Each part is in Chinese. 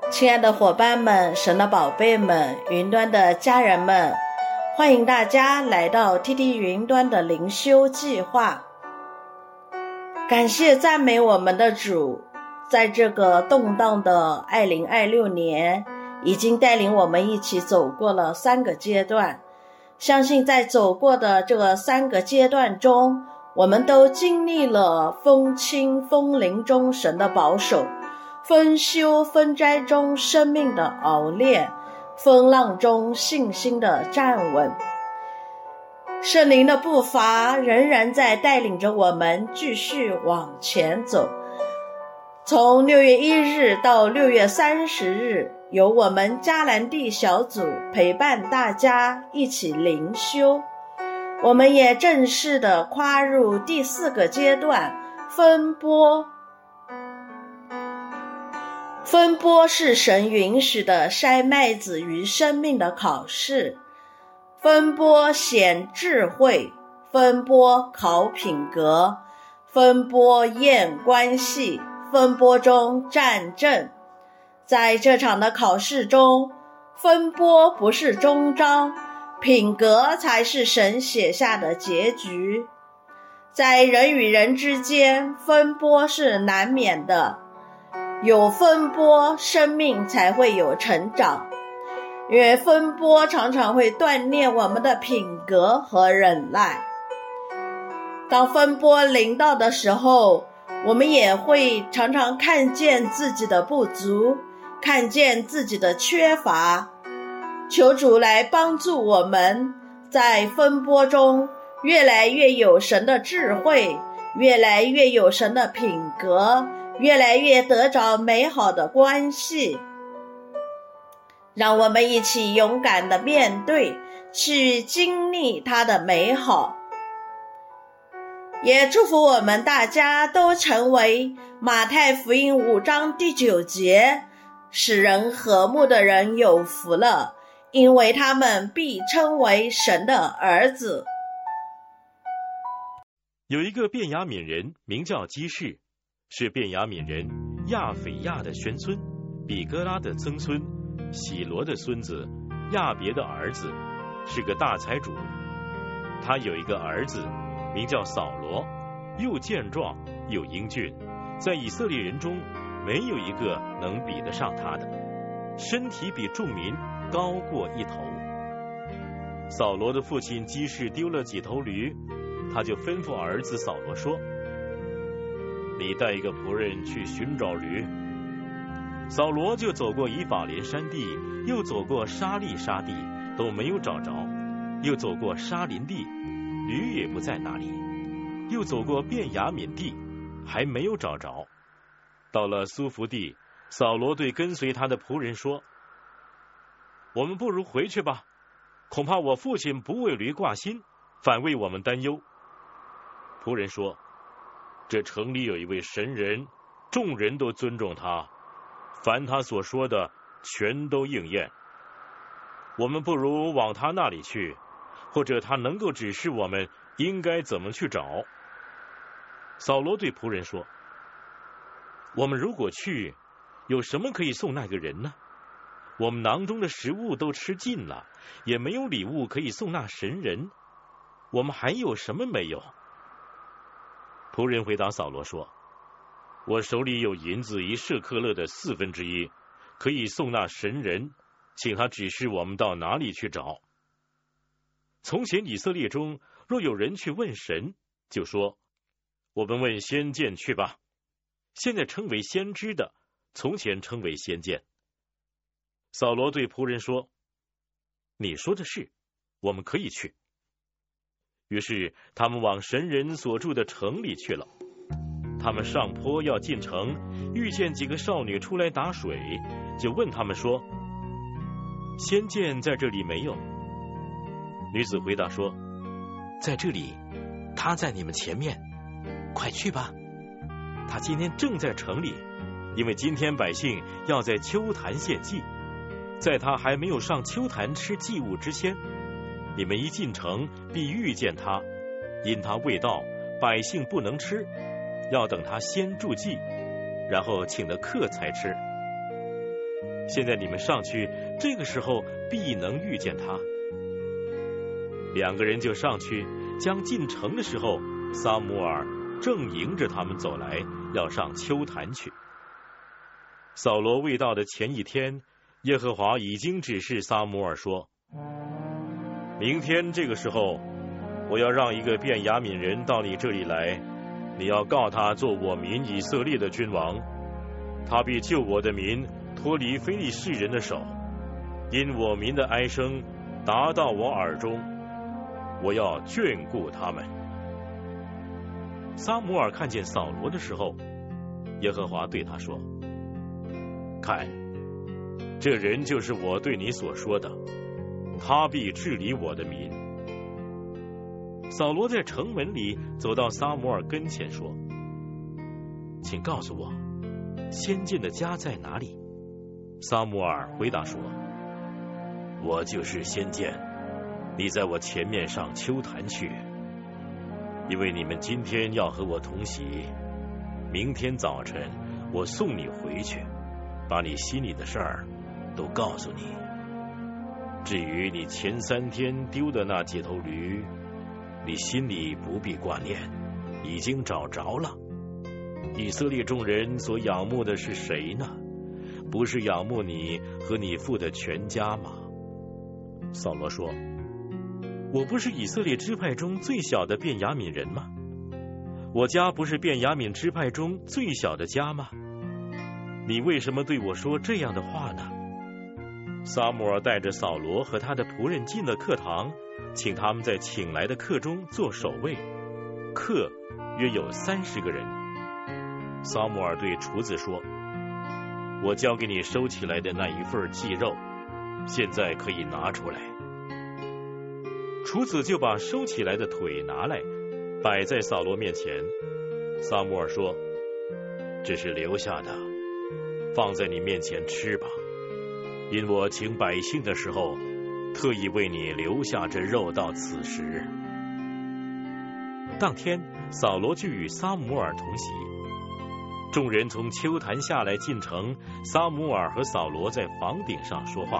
亲爱的伙伴们，神的宝贝们，云端的家人们，欢迎大家来到 TT 云端的灵修计划。感谢赞美我们的主，在这个动荡的2026年，已经带领我们一起走过了3个阶段。相信在走过的这个3个阶段中，我们都经历了风轻风临中神的保守，风休风灾中生命的熬炼，风浪中信心的站稳。圣灵的步伐仍然在带领着我们继续往前走。从6月1日到6月30日，由我们迦南地小组陪伴大家一起灵修。我们也正式的跨入第4个阶段，风波。风波是神允许的筛麦子与生命的考试，风波显智慧，风波考品格，风波验关系，风波中战阵。在这场的考试中，风波不是终章，品格才是神写下的结局。在人与人之间，风波是难免的，有风波，生命才会有成长。因为风波常常会锻炼我们的品格和忍耐。当风波临到的时候，我们也会常常看见自己的不足，看见自己的缺乏。求主来帮助我们，在风波中越来越有神的智慧，越来越有神的品格，越来越得着美好的关系。让我们一起勇敢的面对，去经历它的美好。也祝福我们大家都成为马太福音5章第9节，使人和睦的人有福了，因为他们必称为神的儿子。 有一个便雅悯人名叫基士，是便雅悯人亚斐亚的玄孙，比哥拉的曾孙，喜罗的孙子，亚别的儿子，是个大财主。他有一个儿子名叫扫罗，又健壮又英俊，在以色列人中没有一个能比得上他的，身体比众民高过一头。扫罗的父亲基士丢了几头驴，他就吩咐儿子扫罗说，你带一个仆人去寻找驴。扫罗就走过以法莲山地，又走过沙利沙地，都没有找着，又走过沙林地，驴也不在那里，又走过便雅悯地，还没有找着。到了苏弗地，扫罗对跟随他的仆人说，我们不如回去吧，恐怕我父亲不为驴挂心，反为我们担忧。仆人说，这城里有一位神人，众人都尊重他，凡他所说的全都应验。我们不如往他那里去，或者他能够指示我们应该怎么去找。扫罗对仆人说，我们如果去，有什么可以送那个人呢？我们囊中的食物都吃尽了，也没有礼物可以送那神人，我们还有什么没有？仆人回答扫罗说，我手里有银子1舍克勒的1/4，可以送那神人，请他指示我们到哪里去找。从前以色列中若有人去问神，就说，我们问先见去吧。现在称为先知的，从前称为先见。扫罗对仆人说，你说的是，我们可以去。于是他们往神人所住的城里去了。他们上坡要进城，遇见几个少女出来打水，就问他们说，先见在这里没有？女子回答说，在这里，他在你们前面，快去吧。他今天正在城里，因为今天百姓要在秋坛献祭，在他还没有上秋坛吃祭物之前，你们一进城必遇见他，因他未到，百姓不能吃，要等他先筑祭，然后请的客才吃。 现在你们上去，这个时候必能遇见他。两个人就上去，将进城的时候，撒母耳正迎着他们走来，要上丘坛去。扫罗未到的前一天，耶和华已经指示撒母耳说，明天这个时候，我要让一个便雅悯人到你这里来，你要告他做我民以色列的君王，他必救我的民脱离非利士人的手，因我民的哀声达到我耳中，我要眷顾他们。撒母耳看见扫罗的时候，耶和华对他说，看，这人就是我对你所说的，他必治理我的民。扫罗在城门里走到撒母耳跟前说，请告诉我，先见的家在哪里？撒母耳回答说，我就是先见，你在我前面上丘坛去，因为你们今天要和我同席，明天早晨我送你回去，把你心里的事儿都告诉你。至于你前3天丢的那几头驴，你心里不必挂念，已经找着了。以色列众人所仰慕的是谁呢？不是仰慕你和你父的全家吗？扫罗说，我不是以色列支派中最小的便雅悯人吗？我家不是便雅悯支派中最小的家吗？你为什么对我说这样的话呢？撒母耳带着扫罗和他的仆人进了客堂，请他们在请来的客中做守卫，客约有30个人。撒母耳对厨子说，我交给你收起来的那一份祭肉，现在可以拿出来。厨子就把收起来的腿拿来，摆在扫罗面前。撒母耳说，这是留下的，放在你面前吃吧，因我请百姓的时候，特意为你留下这肉到此时。当天，扫罗就与撒母耳同席。众人从丘坛下来进城，撒母耳和扫罗在房顶上说话。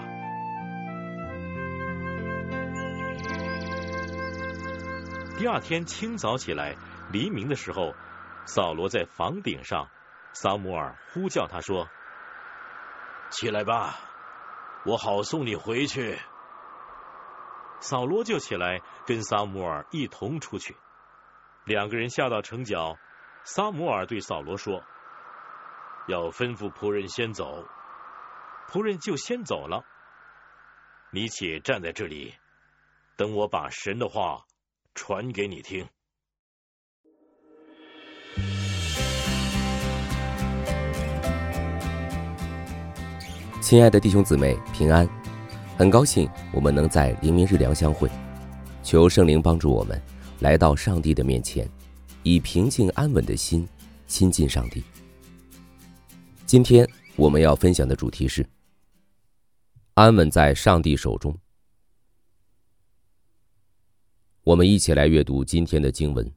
第二天清早起来，黎明的时候，扫罗在房顶上，撒母耳呼叫他说，起来吧，我好送你回去。扫罗就起来，跟撒母耳一同出去。两个人下到城角，撒母耳对扫罗说，要吩咐仆人先走。仆人就先走了。你且站在这里，等我把神的话传给你听。 亲爱的弟兄姊妹，平安！很高兴我们能在黎明日良相会，求圣灵帮助我们来到上帝的面前，以平静安稳的心亲近上帝。今天我们要分享的主题是安稳在上帝手中。我们一起来阅读今天的经文，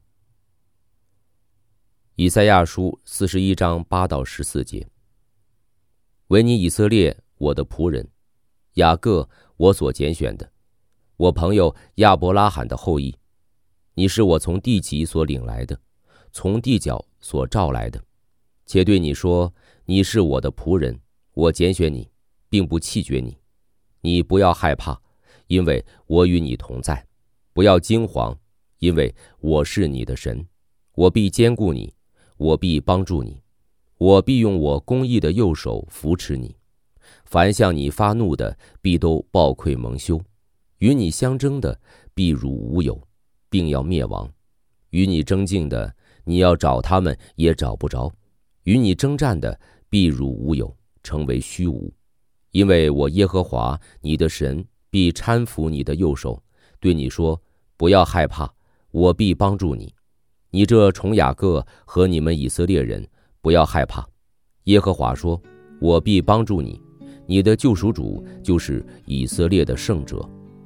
以赛亚书41章8到14节。为你以色列，我的仆人，雅各，我所拣选的，我朋友亚伯拉罕的后裔，你是我从地极所领来的，从地角所召来的，且对你说，你是我的仆人，我拣选你，并不弃绝你。你不要害怕，因为我与你同在；不要惊惶，因为我是你的神，我必坚固你，我必帮助你，我必用我公义的右手扶持你。凡向你发怒的，必都暴愧蒙羞；与你相争的，必如无有，并要灭亡。与你争竞的，你要找他们也找不着；与你征战的，必如无有，成为虚无。因为我耶和华你的神必搀扶你的右手，对你说，不要害怕，我必帮助你。你这从雅各和你们以色列人，不要害怕。耶和华说，我必帮助你，你的救赎主就是以色列的圣者。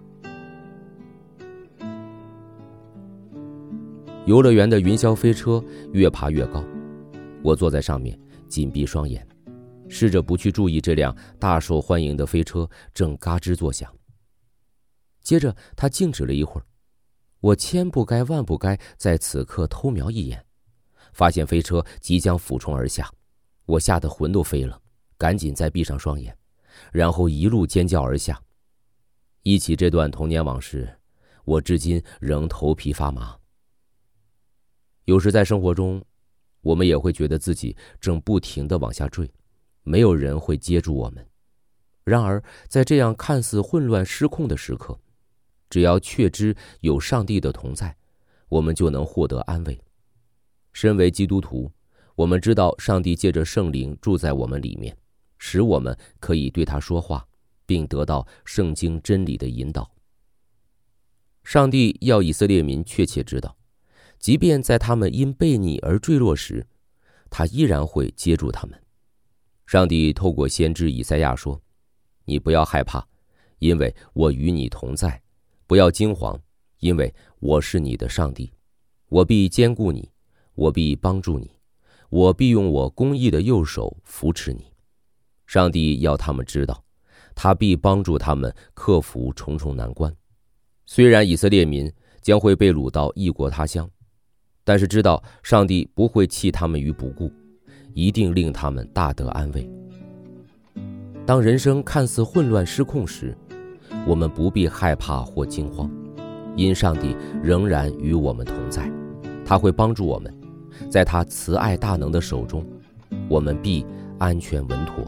游乐园的云霄飞车越爬越高，我坐在上面紧闭双眼， 试着不去注意这辆大受欢迎的飞车正嘎吱作响。接着他静止了一会儿，我千不该万不该在此刻偷瞄一眼，发现飞车即将俯冲而下，我吓得魂都飞了，赶紧再闭上双眼，然后一路尖叫而下。忆起这段童年往事，我至今仍头皮发麻。有时在生活中，我们也会觉得自己正不停地往下坠，没有人会接住我们。然而在这样看似混乱失控的时刻，只要确知有上帝的同在，我们就能获得安慰。身为基督徒，我们知道上帝借着圣灵住在我们里面，使我们可以对他说话，并得到圣经真理的引导。上帝要以色列民确切知道，即便在他们因悖逆而坠落时，他依然会接住他们。上帝透过先知以赛亚说：你不要害怕，因为我与你同在；不要惊惶，因为我是你的上帝。我必坚固你，我必帮助你，我必用我公义的右手扶持你。上帝要他们知道，他必帮助他们克服重重难关。虽然以色列民将会被掳到异国他乡，但是知道上帝不会弃他们于不顾，一定令他们大得安慰。当人生看似混乱失控时，我们不必害怕或惊慌，因上帝仍然与我们同在，他会帮助我们，在他慈爱大能的手中，我们必安全稳妥。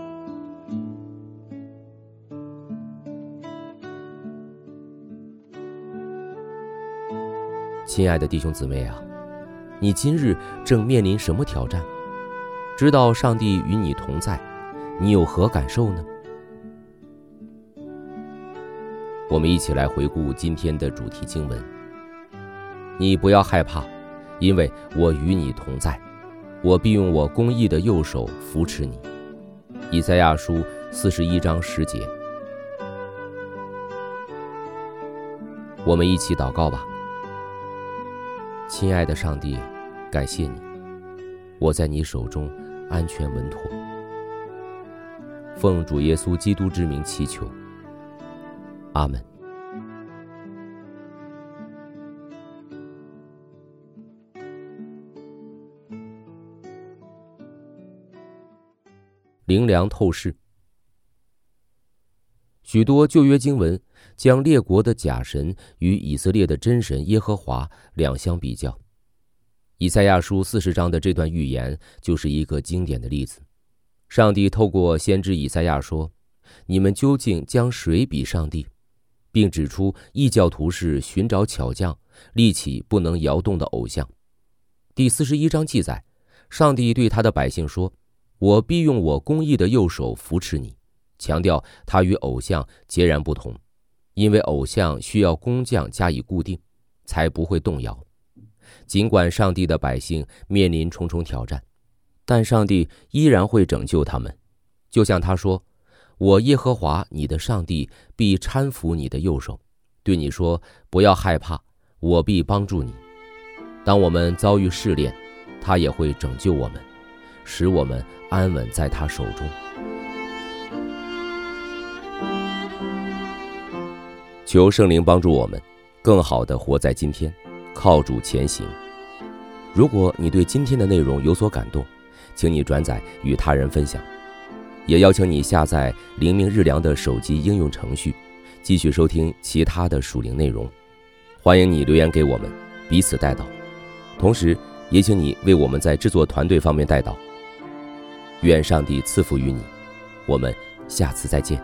亲爱的弟兄姊妹啊，你今日正面临什么挑战？知道上帝与你同在，你有何感受呢？我们一起来回顾今天的主题经文。你不要害怕，因为我与你同在，我必用我公义的右手扶持你。以赛亚书41章10节。我们一起祷告吧。亲爱的上帝，感谢你，我在你手中安全稳妥。奉主耶稣基督之名祈求，阿们。灵粮透视。许多旧约经文将列国的假神与以色列的真神耶和华两相比较。以赛亚书40章的这段预言就是一个经典的例子。上帝透过先知以赛亚说：你们究竟将谁比上帝？并指出异教徒是寻找巧匠，立起不能摇动的偶像。第41章记载，上帝对他的百姓说：我必用我公义的右手扶持你，强调他与偶像截然不同，因为偶像需要工匠加以固定，才不会动摇。尽管上帝的百姓面临重重挑战，但上帝依然会拯救他们。就像他说：我耶和华你的上帝必搀扶你的右手，对你说：不要害怕，我必帮助你。当我们遭遇试炼，他也会拯救我们，使我们安稳在他手中。求圣灵帮助我们更好地活在今天，靠主前行。如果你对今天的内容有所感动，请你转载与他人分享，也邀请你下载灵命日粮的手机应用程序，继续收听其他的属灵内容。欢迎你留言给我们，彼此代祷，同时也请你为我们在制作团队方面代祷。愿上帝赐福于你，我们下次再见。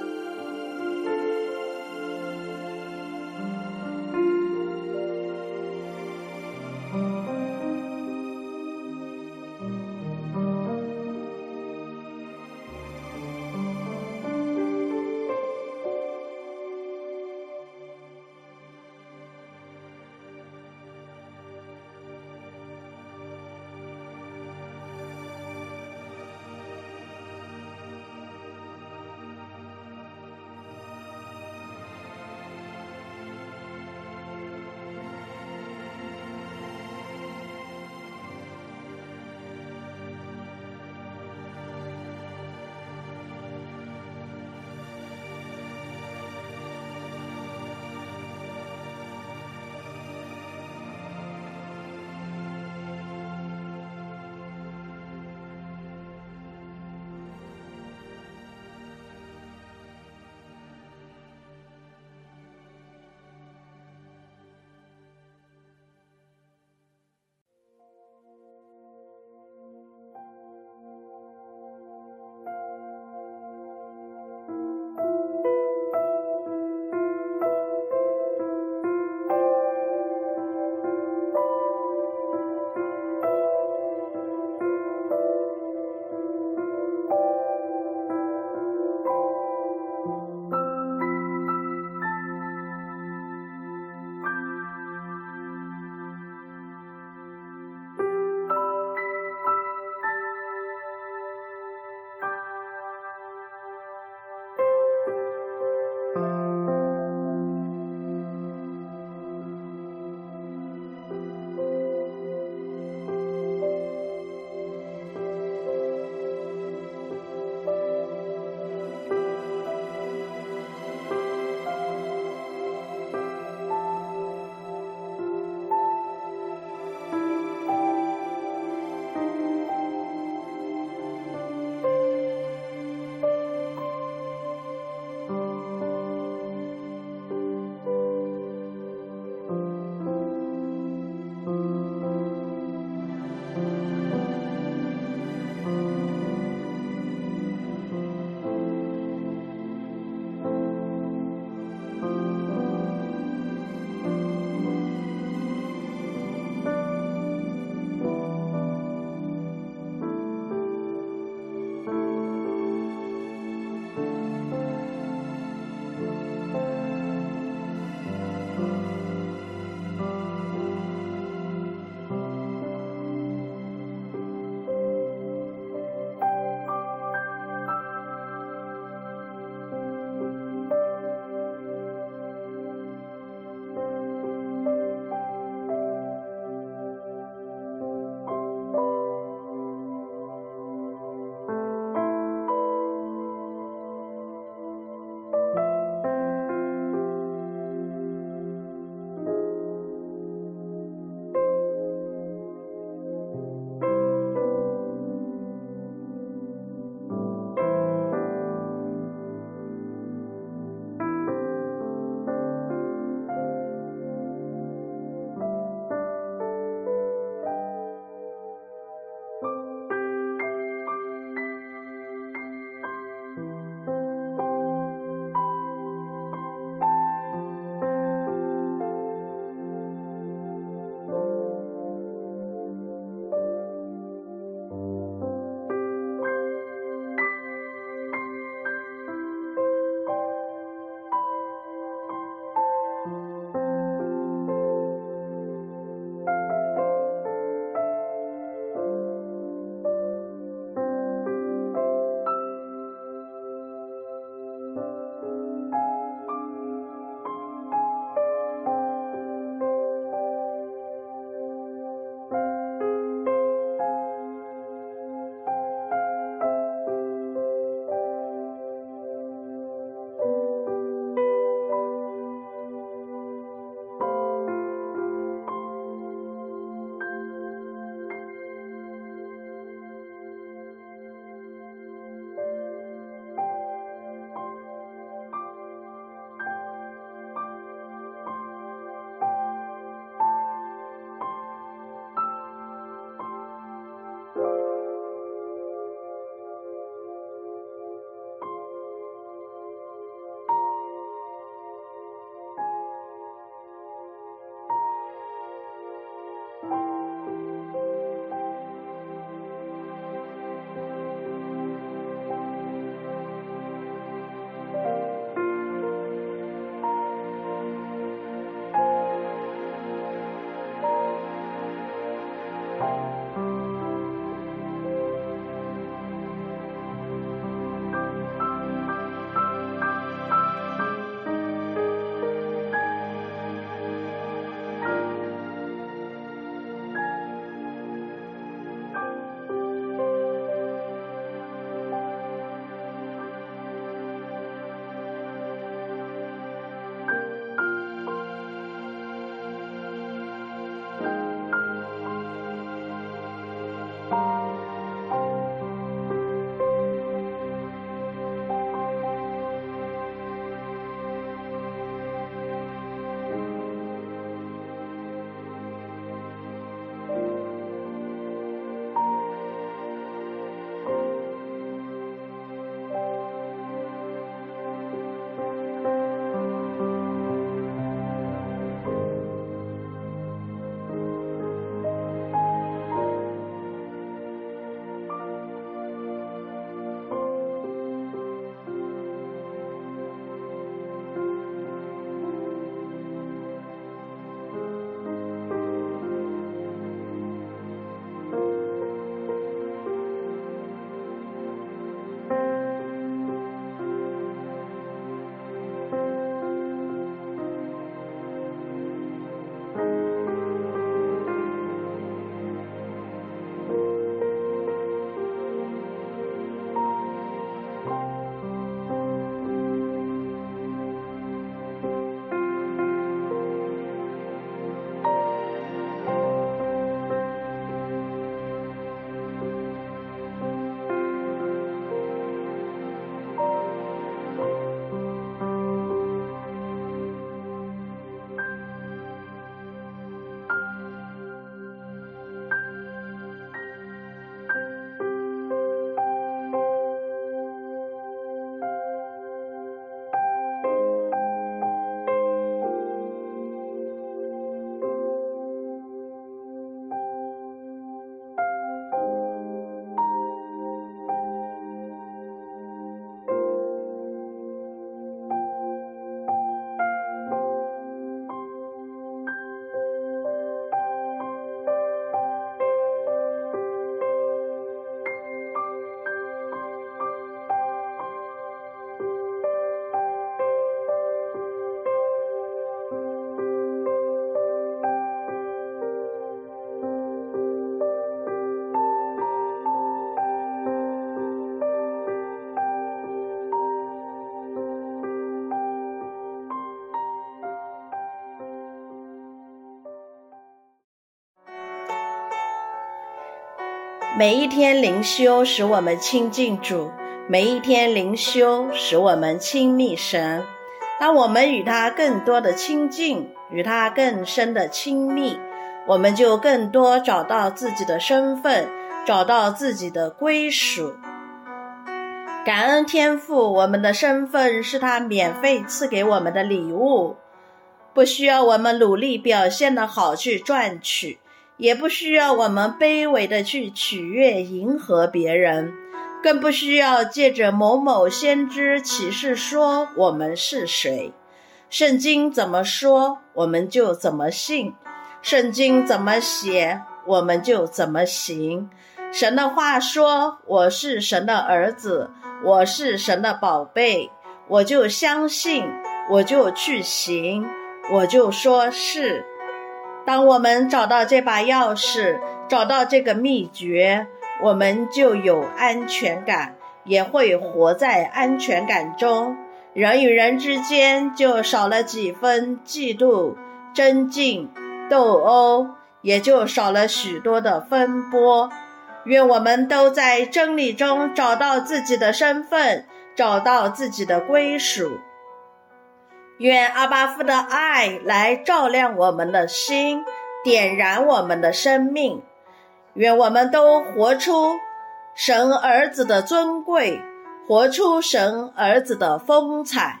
每一天灵修使我们亲近主，每一天灵修使我们亲密神。当我们与他更多的亲近，与他更深的亲密，我们就更多找到自己的身份，找到自己的归属。感恩天父，我们的身份是他免费赐给我们的礼物，不需要我们努力表现得好去赚取，也不需要我们卑微的去取悦迎合别人，更不需要借着某某先知启示说我们是谁。圣经怎么说我们就怎么信，圣经怎么写我们就怎么行。神的话说我是神的儿子，我是神的宝贝，我就相信，我就去行，我就说是。当我们找到这把钥匙，找到这个秘诀，我们就有安全感，也会活在安全感中。人与人之间就少了几分嫉妒、争竞、斗殴，也就少了许多的分拨。愿我们都在真理中找到自己的身份，找到自己的归属。愿阿爸父的爱来照亮我们的心，点燃我们的生命。愿我们都活出神儿子的尊贵，活出神儿子的风采。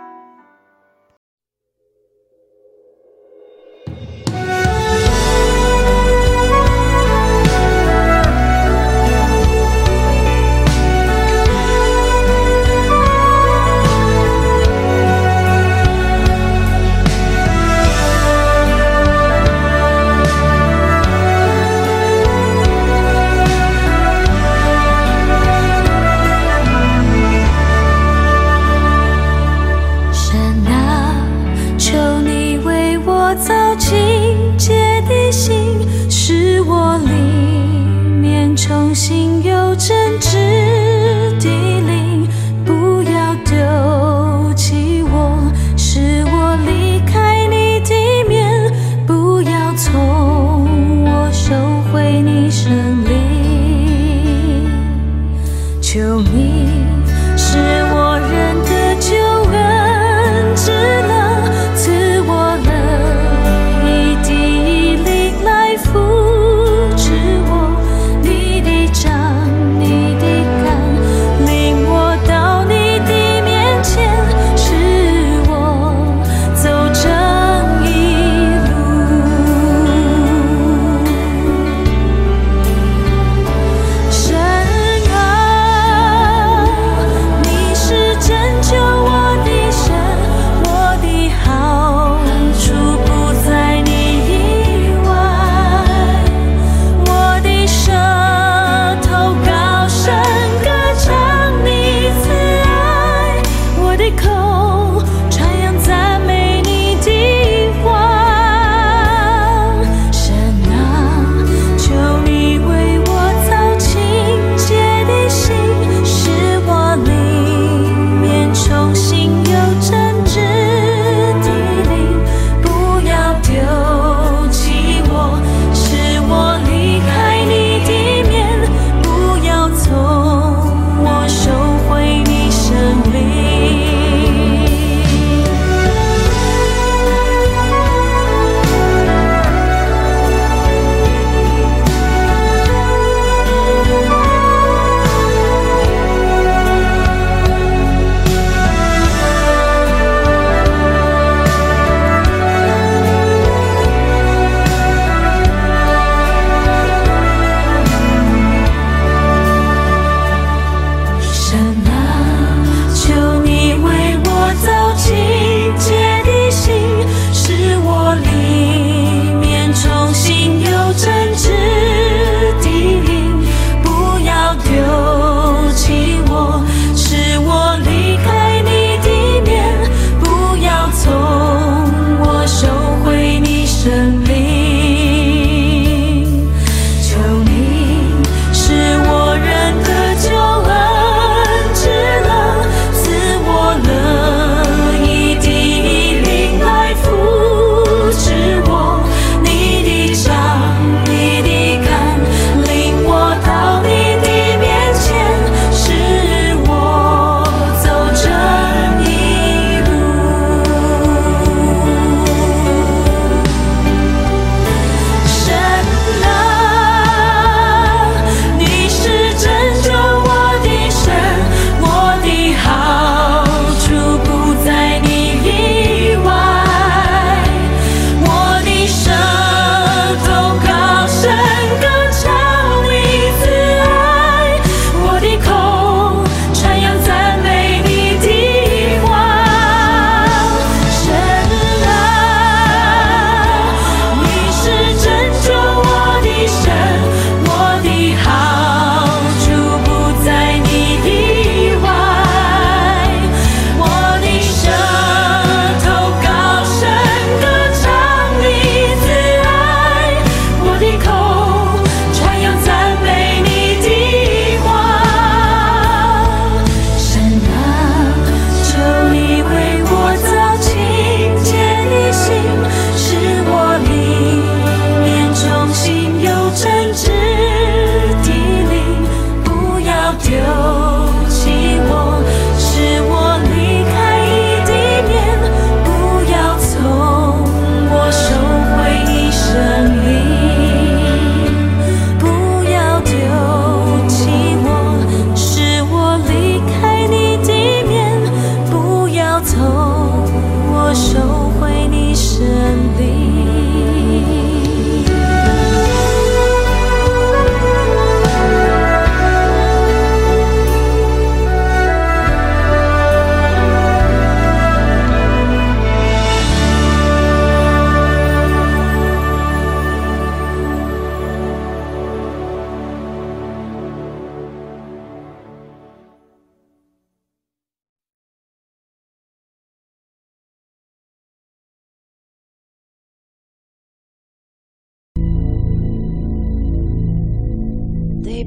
造清洁的心，使我里面重新有真挚的灵，不要丢弃我，使我离开你的面，不要从我收回你生灵。求你使我认得救恩之乐，赐我了你的灵来扶持我，你的杖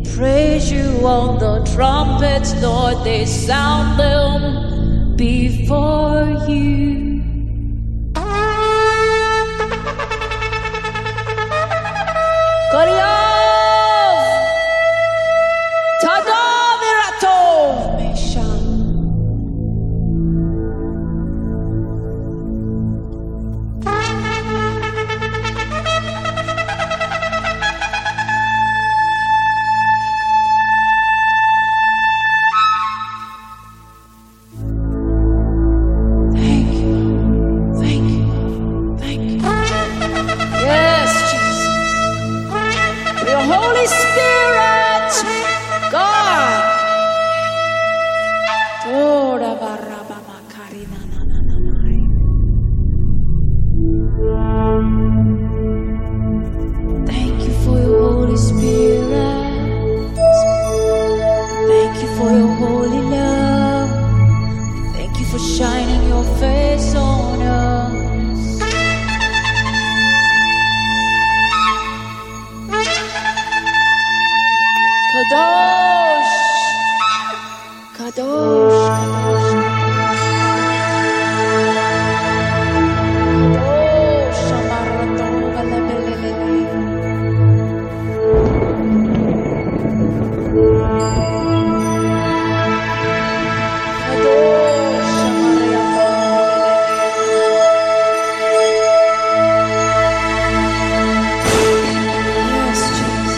praise you on the trumpets, Lord, they sound them before you. Goliath, Tadaviratov, Meshan. Holy Spirit, God. Thank you for your Holy Spirit. Thank you for your holy love. Thank you for shining your face on us. Kadosh, Kadosh, Kadosh, Kadosh, Amarato, Balabelele. Kadosh, Amarato. Yes, Jesus.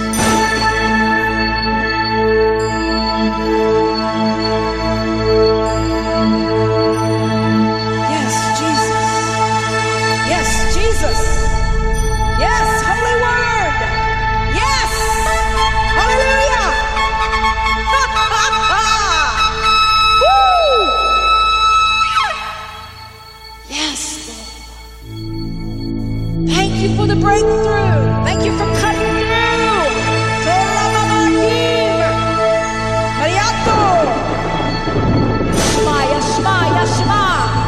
Thank you for the breakthrough. Thank you for cutting through. Mariato. Shema, Yashma, Yashma.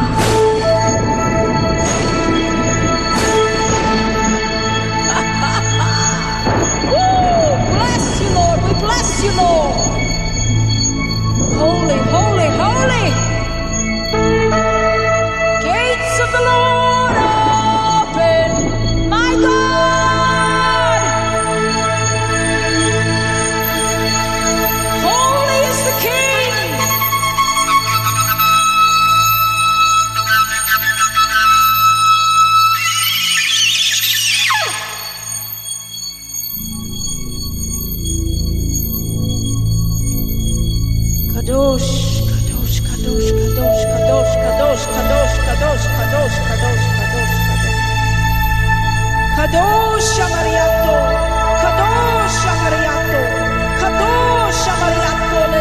Bless you, Lord. We bless you, Lord. Holy, holy, holy. Gates of the Lord open. My God! Holy is the King! Kadosh, Kadosh, Kadosh, Kadosh, Kadosh, Kadosh, Kadosh, Kadosh, Kadosh, Kadosh, Kadosh. Kadosh Amariato, Kadosh Amariato, Kadosh Amariato, le.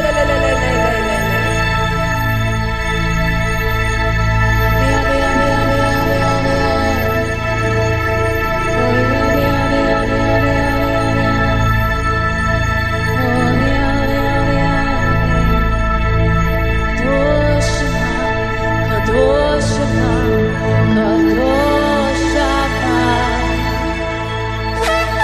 Kadosh, Kadosh,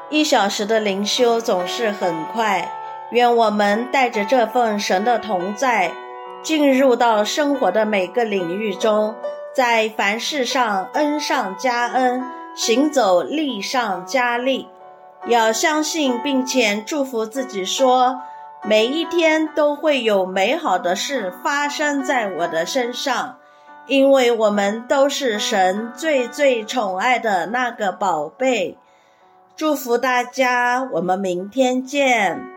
1小时的灵修总是很快，愿我们带着这份神的同在，进入到生活的每个领域中，在凡事上恩上加恩，行走力上加力。要相信并且祝福自己说，每一天都会有美好的事发生在我的身上，因为我们都是神最最宠爱的那个宝贝。祝福大家，我们明天见。